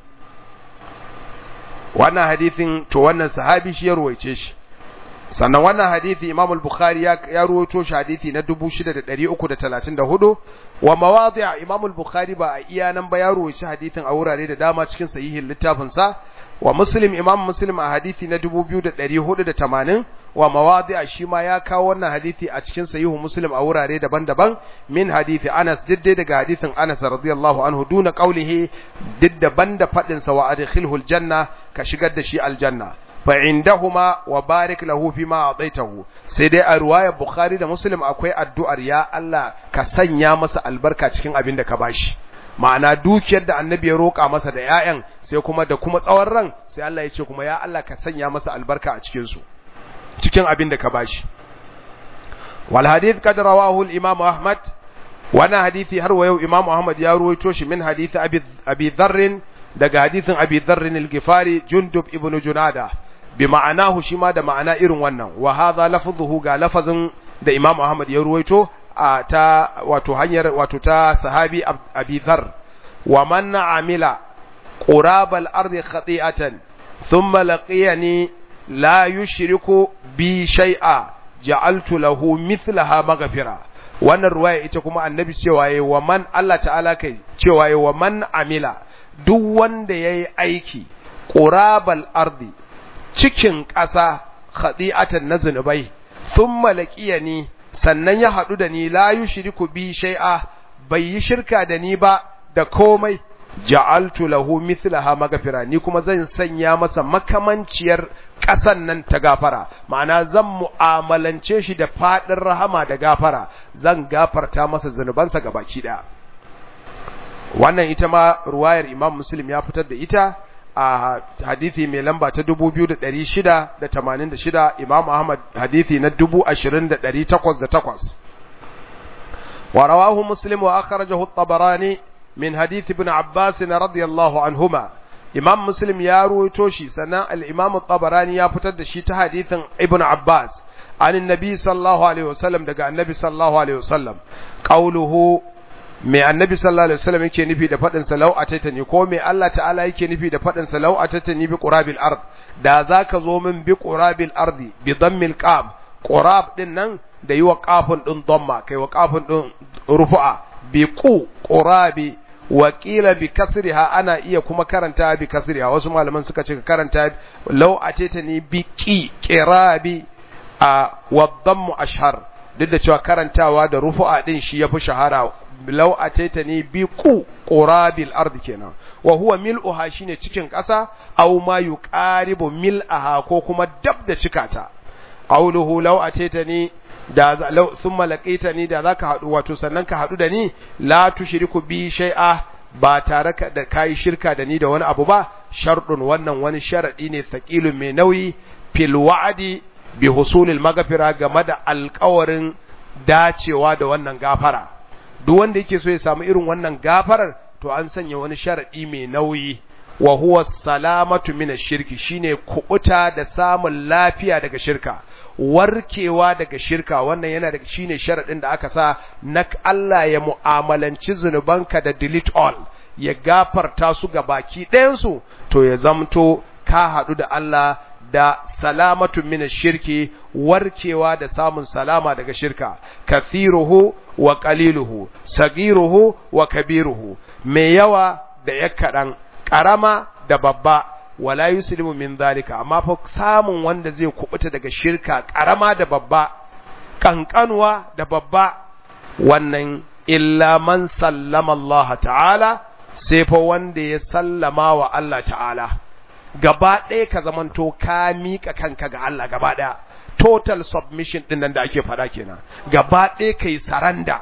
Speaker 1: wannan hadisin to wannan sahabi shi ya ruwaice shi sannan wannan hadisi Imam al-Bukhari ya ruwaito shi hadisi na 6334 wa mawadi'a Imam al-Bukhari ba a iya nan ba ya ruwaito hadisin a wurare da dama cikin sahihin littafin sa wa Muslim Imam Muslim a hadisi na 2480 wa mawadi'a shi ma ya kawo wannan hadisi a cikin sahihu Muslim a wurare daban-daban min hadisi Anas diddai daga hadisin Anas radiyallahu anhu duna qawlihi diddaban da fadin sa wa adkhilhu al-janna ka shigar da shi aljanna فعندهما وبارك له فيما أعطيته سيدي أرواية بخاري دا مسلم أكوي الدعاء يا الله كسنيا مسا البركة cikin abin da ka bashi ma'ana dukiyar da annabi ya roƙa masa da ƴaƴan sai kuma da kuma tsawon ran sai Allah ya ce kuma ya Allah ka sanya masa albarka a cikin su cikin abin da ka bashi wal hadith kad rawahu al imam Ahmad wannan hadisi har wa yau imam Ahmad ya ruwaito shi min hadith Abi Dharr daga hadithin Abi Dharr al-Ghifari Jundub ibn Junada bi ma'anahu shi ma da ma'ana irin wannan wa hadha lafzuhu ga lafazin da Imam Ahmad ya ruwaito ta wato hanyar wato ta sahabi Abi Dharr wa man amila qurabal ardi khati'atan thumma laqiyani la yushriku bi shay'a ja'altu lahu mithlaha maghfira wannan ruwaya ita kuma annabi cewa yayi wa man Allah ta'ala kai cewa yayi wa man amila duk wanda yayi aiki qurabal ardi cikin ƙasa khadi'atan na zunubai thumma laqiyani sannan ya hadu da ni la yushriku bi shay'a bai yi shirka da ni ba da komai ja'altu lahu mithlaha maghfira ni kuma zan sanya masa makamanciyar ƙasan nan ta gafara ma'ana zan mu'amalance shi da fadin rahama da gafara zan gafarta masa zanubansa gabaki daya wannan ita ma ruwayar Imam Muslim ya fitar da ita a hadisi mai lamba ta 2686 Imam Ahmad hadisi na 20808 wa rawahu Muslim wa akhrajahu at-Tabarani min hadith ibn Abbas radiyallahu anhuma Imam Muslim ya ruwaito shi sannan al-Imam at-Tabarani ya fitar da shi ta hadithin Ibn Abbas anin Nabi sallallahu alaihi wasallam daga Annabi sallallahu alaihi wasallam qauluhu me Annabi sallallahu alaihi wasallam yake nufi da fadin sa law atatani ko me Allah ta'ala yake nufi da fadin sa law atatani bi qurabil ard da zaka zo min bi qurabil ardi bi dammil qaf qurab din nan da yi wa qafun din damma kai wa qafun din rufu'a bi qurabi wakila bi kasriha ana iya kuma karanta bi kasriha wasu malaman suka ce karanta law atatani bi qirabi wa dammu ashhar duk da cewa karantawa da rufu'a din shi yafi shahara law atatani bi qurabil ard kenan wa huwa mil'uha shine cikin ƙasa aw ma yuqaribu mil'aha ko kuma dab da cikata qawluhu law atatani da law thumma laqitani da zaka hadu wato sannan ka hadu da ni la tushriku bi shay'a ba tare da kai shirka da ni da wani abu ba shartun wannan wani sharadi ne thaqilun mai nauyi fil wa'di bi husulil maghfira game da alƙawarin dacewa da wannan gafara duk wanda yake so ya samu irin wannan gafarar to an sanya wani sharadi mai nauyi wa huwa salamatu min ash-shirki shine kubuta da samun lafiya daga shirka, warkewa daga shirka. Wannan yana da shine sharadin da aka sa na Allah ya mu'amalanci zunubanka da delete all, ya gafarta su ga baki ɗayan su, to ya zamto ka hadu da Allah da salamatu min ash-shirki, warkewa da samun salama daga shirka. Kathiruhu wa qaliluhu, sagiruhu wa kabiruhu, mai yawa da yakkadan, karama da babba. Wala yuslimu min zalika, amma fa samun wanda zai kubuta daga shirka karama da babba, kankanuwa da babba, wannan illa man sallama Allah ta'ala, sai fa wanda ya sallama wa Allah ta'ala gaba ɗaya, ka zamanto ka miƙa kanka ga Allah gaba ɗaya, total submission din nan da ake faɗa kenan, gaba ɗaya kai saranda.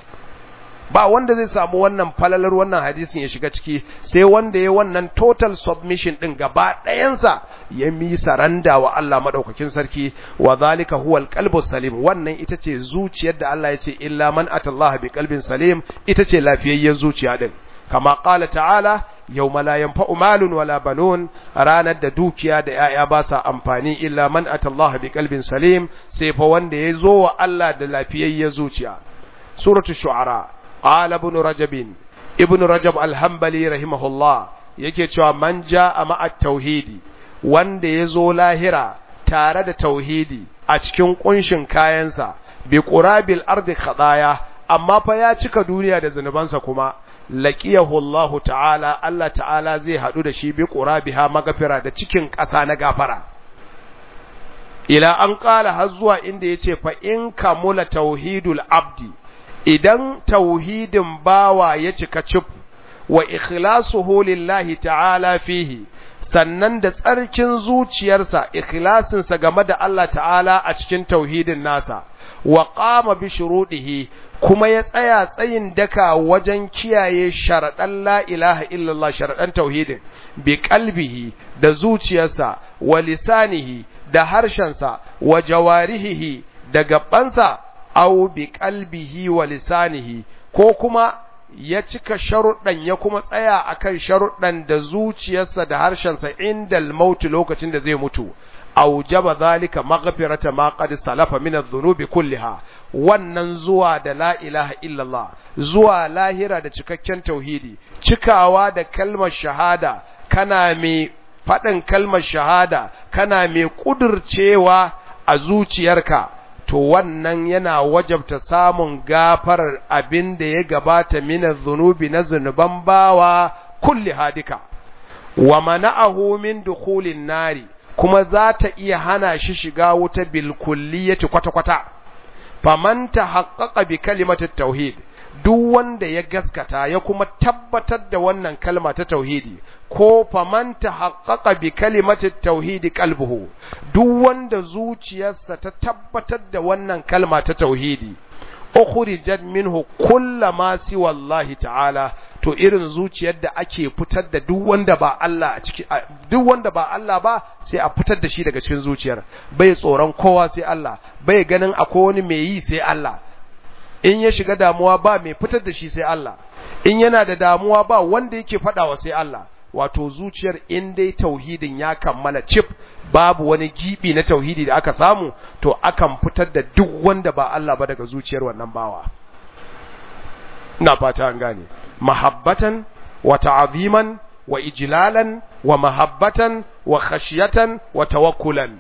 Speaker 1: Ba wanda zai samu wannan falalar wannan hadisin ya shiga ciki sai wanda ya wannan total submission din gaba ɗayansa ya mi saranda wa Allah madaukakin sarki. Wa zalika huwa alqalbu salim, wannan ita ce zuciyar da Allah ya ce illa man atallaha biqalbin salim, ita ce lafiyayyen zuciya din. Kama qala ta'ala yawma la yanfa'u malun wala banun, ranar da dukiya da yaya ba sa amfani illa man atallaha biqalbin salim, sai fa wanda ya zo wa Allah da lafiyayyen zuciya. Suratul Shu'ara. Qala ibn Rajab al-Hanbali rahimahullah yake cewa man jaa ma'a tauhidi, wanda yazo lahira tare da tauhidi a cikin kunshin kayansa, bi qurabil ardi khadaya, amma fa ya cika duniya da zanubansa kuma, laqiyahu Allah ta'ala, Allah ta'ala zai hadu da shi bi qurabiha magafira, da cikin ƙasa na gafara. Ila an qala har zuwa inda yace fa in kamula tauhidul abdi, idan tauhidin bawa ya cika cif, wa ikhlasuhu lillahi ta'ala fihi, sannan da tsarkin zuciyarsa, ikhlasinsa game da Allah ta'ala a cikin tauhidin nasa, wa qama bi shurudihi, kuma ya tsaya tsayin daka wajen kiyaye sharadan la ilaha illallah, sharadan tauhidin, bi qalbihi, da zuciyarsa, wa lisanihi, da harshensa, wa jawarihi, da gabansa, aw bi qalbihi wa lisanihi, ko kuma ya cika sharuɗan ya kuma tsaya akan sharuɗan da zuciyarsa da harshensa indal maut, lokacin da zai mutu, aujaba zalika maghfirata ma qad salafa min adh-dhunubi kulliha. Wannan zuwa da la ilaha illallah, zuwa lahira da cikakken tauhidi, cikawa da kalmar shahada, kana mai faɗin kalmar shahada, kana mai kudurcewa a zuciyarka, to wannan yana wajabta samun gafarar abin da ya gabata min zunubi, na zunuban bawa kulli hadika. Wa mana'ahu min dukhulin nari, kuma za ta iya hana shi shiga wuta bil kulliyati kwata-kwata. Faman tahaqqaqa bi kalimati tauhid, duk wanda ya gaskata ya kuma tabbatar da wannan kalma ta tauhidi, ko faman tahaqqaqa bi kalimati tauhidi qalbuhu, duk wanda zuciyarsa ta tabbatar da wannan kalma ta tauhidi, ukhrijat minhu kullama siwa Allah ta'ala, to irin zuciyar da ake fitar da duk wanda ba Allah a ciki, duk wanda ba Allah ba sai a fitar da shi daga cikin zuciyar, bai tsoron kowa sai Allah, bai ganin akwai wani mai yi sai Allah, in ya shiga damuwa ba mai fitar da shi sai Allah, in yana da damuwa ba wanda yake fadawa sai Allah. Wato zuciyar in dai tauhidin ya kammala cif, babu wani gibi na tauhidi da aka samu, to akan fitar da duk wanda ba Allah ba daga zuciyar wannan bawa. Ina fata an gane. Mahabbatan wa ta'ziman wa ijlalan wa mahabbatan wa khashiyatan wa tawakkulan,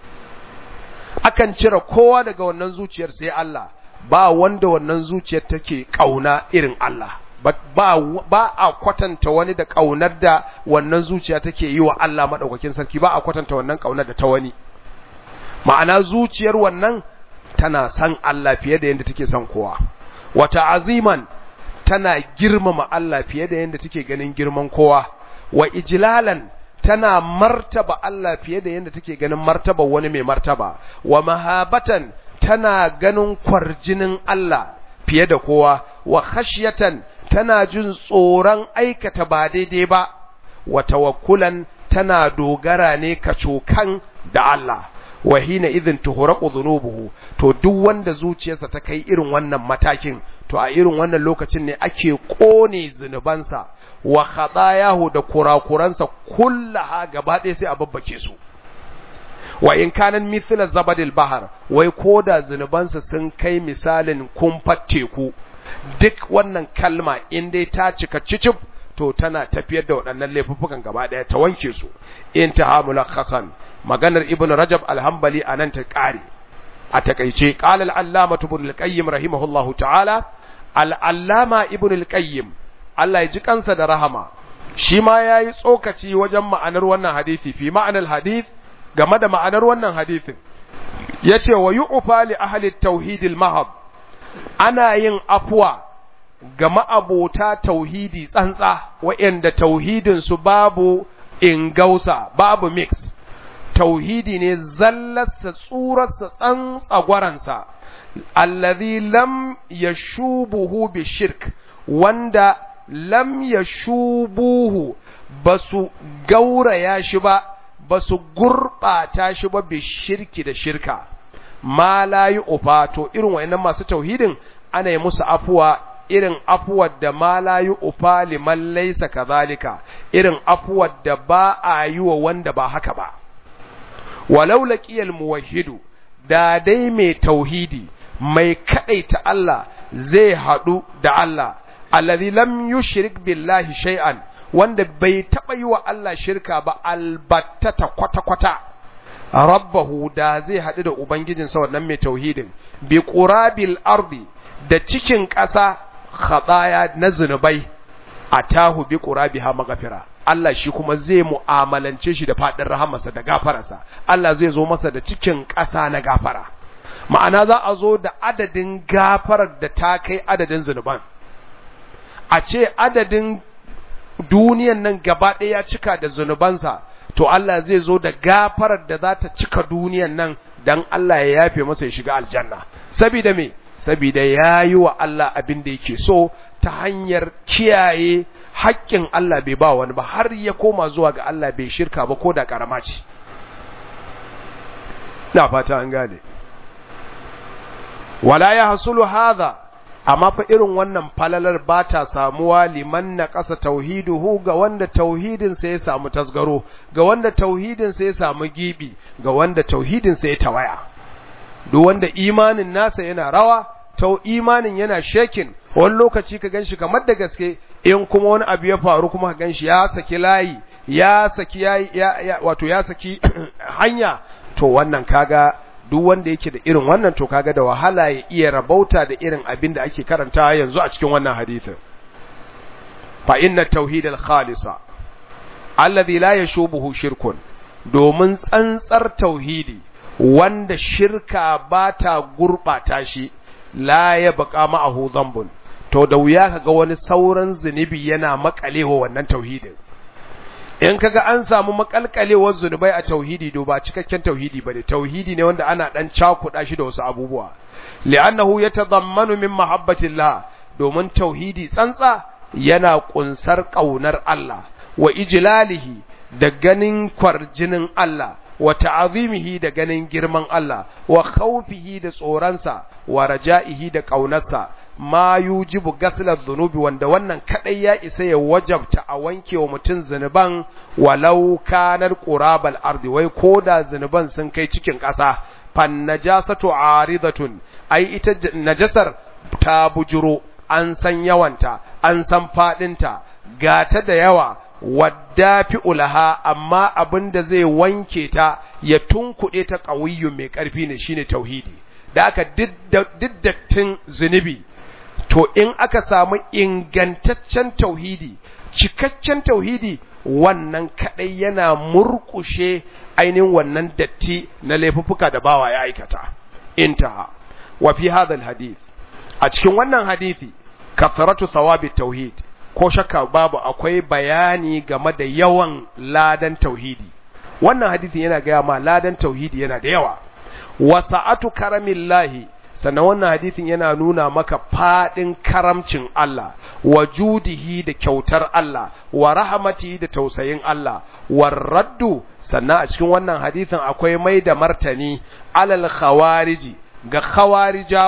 Speaker 1: akan cire kowa daga wannan zuciyar sai Allah. Ba wanda wannan zuciyar take kauna irin Allah, ba a kwatanta wani da kaunar da wannan zuciya take yi wa Allah madaukakin sarki, ba a kwatanta wannan kaunar da ta wani. Ma'ana zuciyar wannan tana san Allah fiye da yadda take son kowa. Wa ta'ziman, tana girmama Allah fiye da yadda take ganin girman kowa. Wa ijlalan, tana martaba Allah fiye da yadda take ganin martaba wani mai martaba. Wa mahabatan, tana ganin kwarjinin Allah fiye da kowa. Wa khashyatan, tana jin tsoron aikata ba daidai ba. Wa tawakkulan, tana dogara ne kacokan da Allah. Wa hina idhin tuhraqu dhunubuhu, to duk wanda zuciyarsa ta kai irin wannan matakin, to a irin wannan lokacin ne ake kone zunubansa wa khatayahu da kurakuransa kullaha gaba ɗaya sai a babbake su wa in kanan mithla zabadil bahar wai koda zunubansa sun kai misalin kumfar teku duk wannan kalma in dai ta cika cicif to tana tafiyar da waɗannan laifuffukan gaba ɗaya ta wanke su intaha mulakhasan maganar ibnu rajab al-hanbali anan ta ƙare a takeice qala al-allama ibn al-qayyim rahimahullahu ta'ala al-allama ibn al-qayyim Allah ya ji kansa da rahama shi ma yayi tsokaci wajen ma'anar wannan hadisi fi ma'anar hadith game da ma'anar wannan hadisin yace wa yu'fa li ahli at-tauhid al-mahab ana yin afwa ga ma'abota tauhidi tsantsa wa'anda tauhidin su babu ingausa babu mix tauhidi ne zallarsa tsurarsa tsantsagwaransa allazi lam yashubuhu bi shirk wanda lam yashubuhu basu gauraya shi ba basu gurbata shi ba bi shirki da shirka ma la yu'fa to irin wayannan masu tauhidin ana yi musu afuwa irin afuwar da ma la yu'fa liman laysa kadhalika irin afuwar da ba a yi wa wanda ba haka ba walau laqiyal muwahhidu da dai mai tauhidi mai kadaita Allah zai hadu da Allah alladhi lam yushrik billahi shay'an wanda bai taba yi wa Allah shirka ba albattata kwata rabbahu da zai hadu da ubangijinsa wannan mai tauhidin bi qurabil ardi da cikin ƙasa khataya na zunubai atahu bi qurabiha maghfira Allah shi kuma zai mu'amalance shi da fadin rahamarsa da gafararsa Allah zai zo masa da cikin ƙasa na gafara ma'ana za a zo da adadin gafarar da ta kai adadin zunuban a ce adadin duniyan nan gaba ɗaya ya cika da zunubansa to Allah zai zo da gafarar da za ta cika duniyan nan dan Allah ya yafe masa ya shiga aljanna saboda me saboda yayi wa Allah abin da yake so ta hanyar kiyaye haƙƙin Allah bai ba wani ba har ya koma zuwa ga Allah bai shirka ba ko da karama ce na fata an gane wala ya hasulu hadha amma fa irin wannan falalar ba ta samuwa liman na ƙasa tauhiduhu ga wanda tauhidin sa ya samu tasgaro ga wanda tauhidin sa ya samu gibi ga wanda tauhidin sa ya tawaya duk wanda imanin nasa yana rawa imanin yana shekin wani lokaci ka ganshi kamar da gaske in kuma wani abu ya faru kuma ka ganshi ya saki layi ya saki wato ya saki hanya to wannan kaga duk wanda yake da irin wannan to kaga da wahala ya iya rabauta da irin abin da ake karanta yanzu a cikin wannan hadisin fa inna tauhid al-khalisa alladhi la yashubuhu shirkun domin tsantsar tauhidi wanda shirka ba ta gurbata shi la ya baka ma'ahu zambun to da wuya kaga wani sauran zunubi yana makalewa wannan tauhidin in kaga an samu makalkalewar zunubai a tauhidi do ba cikakken tauhidi bane tauhidi ne wanda ana dan cakuda shi da wasu abubuwa li'annahu yatadammanu min mahabbatillah domin tauhidi tsantsa yana kunsar kaunar Allah wa ijlalihi da ganin kwarjinin Allah wa ta'azimihi da ganin girman Allah wa khawfihi da tsoransa wa raja'ihi da kaunarsa ma yujibu gasla dhunubi wanda wannan kadai ya isa ya wajabta a wanke wa mutun zanuban walau kanar qurabal ardi wai koda zanuban sun kai cikin ƙasa fan najasatu aridatun ai ita najasar ta bujuro an san yawanta an san fadinta gata da yawa waddafi ulaha amma abinda zai wanke ta ya tunkuɗe ta ƙawiyyun mai ƙarfi ne shine tauhidi da aka diddattin zunubi to in aka samu ingantaccen tauhidi cikakken tauhidi wannan kadai yana murkushe ainihin wannan datti na laifuffuka da bawa ya aikata intaha wa fi hadha alhadith a cikin wannan hadisi kathratu thawabi tauhid ko shakka babu akwai bayani game da yawan ladan tauhidi wannan hadisi yana ga ma ladan tauhidi yana da yawa wa sa'atu karamillahi sannan wannan hadisin yana nuna maka fadin karamcin Allah wa judihi da kyautar Allah wa rahmatihi da tausayin Allah war raddu sannan a cikin wannan hadisin akwai mai da martani alal khawariji ga khawarijawa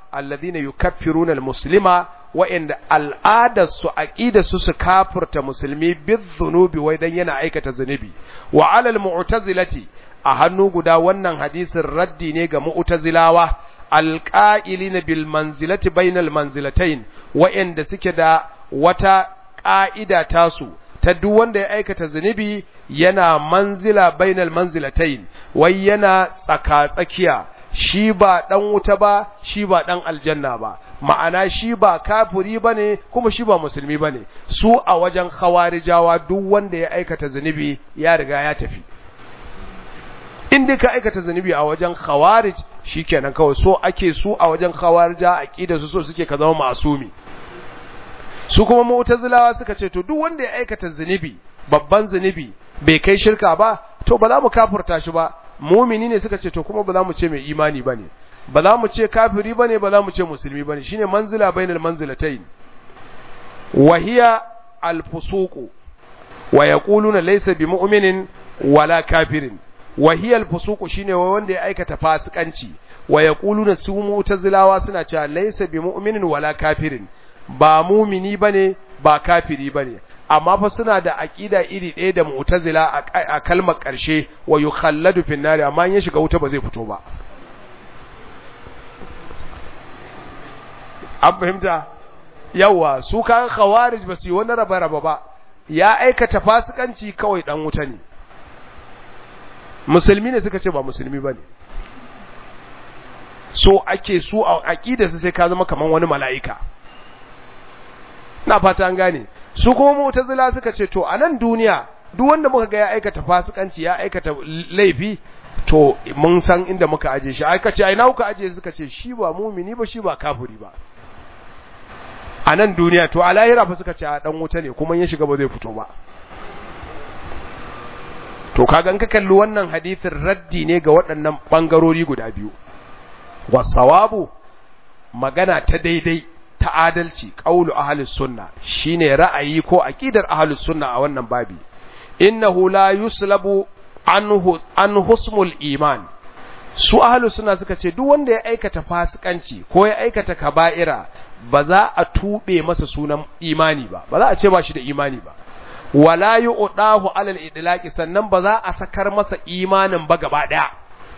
Speaker 1: alladhina yukaffiruna almuslima wa inda al'adarsu aqidarsu su kafirta musulmi bizzunubi wai dan yana aikata zunubi wa alal mu'tazilati a hannu guda wannan hadisin raddi ne ga mu'tazilawa alqa'ilina bil manzilati bainal manzilatayn wa inda suke da wata ƙa'ida tasu ta duk wanda ya aikata zunubi yana manzila bainal manzilatayn wai yana tsaka-tsakiya shi ba dan wuta ba shi ba dan aljanna ba ma'ana shi ba kafiri bane kuma shi ba musulmi bane su a wajen khawarijawa duk wanda ya aikata zunubi ya riga ya tafi in dai ka aikata zunubi a wajen khawarij shikenan kawai so ake su a wajen khawarija aqida su so suke ka zama masumi su kuma mu'tazilawa suka ce to duk wanda ya aikata zunubi babban zunubi bai kai shirka ba to ba za mu kafirta shi ba mu'mini ne suka ce to kuma ba za mu ce mai imani bane ba za mu ce kafiri bane ba za mu ce musulmi bane shine manzila bainal manzilatayn wa hiya al-fusuq wa yaquluna laysa bimu'minin wala kafirin wa hiya al-fusuq shine wanda ya aikata fasikanci wa yaquluna su mu'tazilawa suna cewa laysa bimu'minin wala kafirin ba mu'mini bane ba kafiri bane amma fa suna da aqida iri ɗaya da mu'tazila a kalmar ƙarshe wa yukhalladu fin nar amma in ya shiga wuta ba zai fito ba an fahimta yawa su kan khawarij ba su yi wani raba ba ya aikata fasikanci kawai dan wuta ne musulmi ne suka ce ba musulmi bane so ake su a aqida su sai ka zama kaman wani mala'ika na fata an gane su kuma mu'tazila suka ce to a nan duniya duk wanda muka ga ya aikata fasikanci ya aikata laifi to mun san inda muka aje shi aka ce ai na kuka aje suka ce shi ba mu'mini ba shi ba kafiri ba a nan duniya to a lahira fa suka ce a dan wuta ne kuma ya shiga ba zai fito ba to kaga in ka kalli wannan hadisin raddi ne ga waɗannan bangarori guda biyu wasawabu magana ta daidai ta adalci qaulu ahlus sunna shine ra'ayi ko aqidar ahlus sunna a wannan babi innahu la yuslabu an husmul iman su ahlus sunna suka ce duk wanda ya aikata fasikanci ko ya aikata kaba'ira ba za a tube masa sunan imani ba ba za a ce ba shi da imani ba wala yu'dahu alal idlaqi sannan ba za a sakar masa imanin ba gaba daya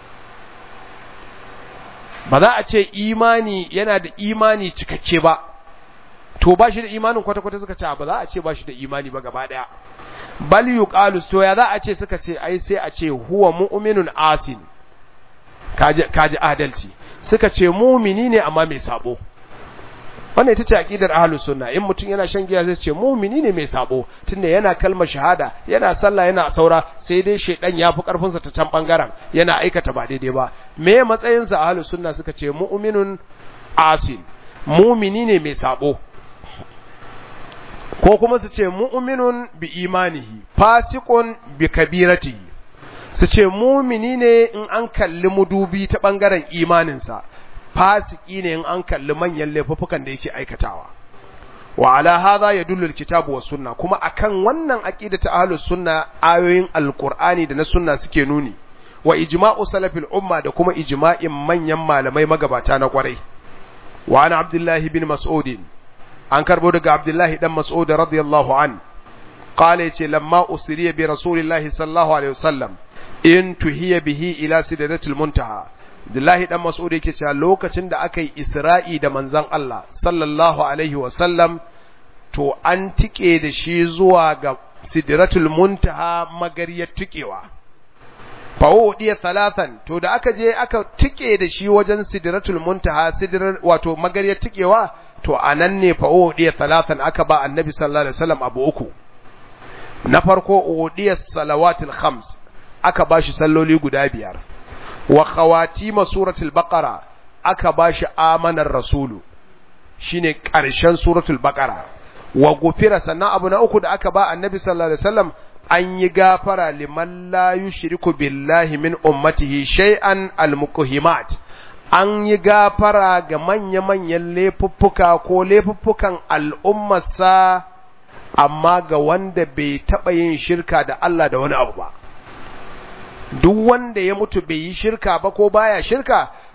Speaker 1: ba za a ce imani yana da imani cikakke ba to ba shi da imanin kwata-kwata suka ce ba za a ce ba shi da imani ba gaba daya bal yuqalu to ya za a ce suka ce ai sai a ce huwa mu'minun asin kaji adalci suka ce mu'mini ne amma mai sabo wannan ita ce aqidar ahlus sunna in mutum yana shan giya zai ce mu'mini ne mai sabo tunda yana kalmar shahada yana sallah yana saura sai dai shedan ya fi karfin sa ta can bangaren yana aikata ba daidai ba me matsayin sa ahlus sunna suka ce mu'minun asin mu'mini ne mai sabo ko kuma su ce mu'minun bi imanihi fasiqun bi kabiratihi su ce mu'mini ne in an kalli mudubi ta bangaren imaninsa fasiki ne in an kalli manyan laifukan da yake aikatawa wa ala hadha yadullu alkitabu was sunna kuma akan wannan aqida ta ahlus sunna ayoyin alqur'ani da na sunna suke nuni wa ijma'u salafil umma da kuma ijma'in manyan malamai magabata na kwarai wa ana abdullahi bin mas'ud an karbo daga abdullahi dan mas'ud radiyallahu an qala yace lamma usriya bi rasulillahi sallallahu alaihi wasallam in tuhiya bihi ila sidratil muntaha Abdullahi dan Mas'ud yake cewa lokacin da aka yi Isra'i da manzon Allah sallallahu alaihi wasallam to an tike da shi zuwa ga sidratul muntaha magariyar tikewa fa wadiya talatan to da aka je aka tike da shi wajen sidratul muntaha sidrar wato magariyar tikewa to anan ne fa wadiya talatan aka ba annabi sallallahu alaihi wasallam abu uku na farko wadiya salawatul khams aka bashi salloli guda biyar wa khawatima suratul baqara aka bashi amanar rasulu shine ƙarshen suratul baqara wa gufira sannan abu na uku da aka ba annabi sallallahu alaihi wasallam an yi gafara liman la yushriku billahi min ummatihi shay'an almuqhimat an yi gafara ga manya-manyan laifuffuka ko laifuffukan al'ummarsa amma ga wanda bai taɓa yin shirka da Allah da wani abu ba duk wanda ya mutu bai yi shirka ba ko baya shirka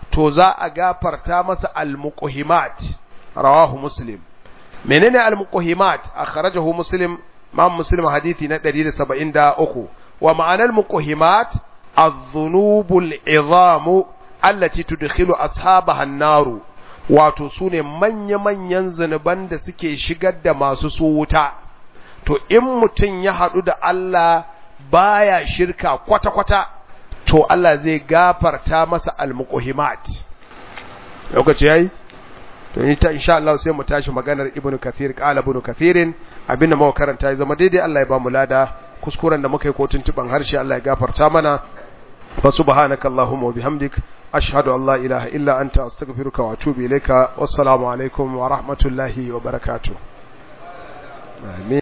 Speaker 1: to za a gafarta masa al-muqhimat rawahu muslim. menene al-muqhimat akhrajahu muslim, ma muslim hadisi na 173. wa ma'anar muqhimat adh-dhunubul 'idhamu allati tudkhilu ashabaha an-nar, wato sune manya-manyan zanuban da suke shigar da masu su wuta. to in mutun ya hadu da Allah baya shirka kwata-kwata, to Allah zai gafarta masa al-muqhimat. lokaci yayi to ni ta insha Allah sai mu tashi maganar ibnu kathir, qala ibnu kathirin, abinda muka karanta ya zama daidai Allah ya ba mu lada, kuskuren da muka yi ko tuntuban harshe Allah ya gafarta mana. fa subhanaka allahumma wa bihamdik ashhadu an la ilaha illa anta astaghfiruka wa atubu ilayka. wassalamu alaikum wa rahmatullahi wa barakatuh. amin.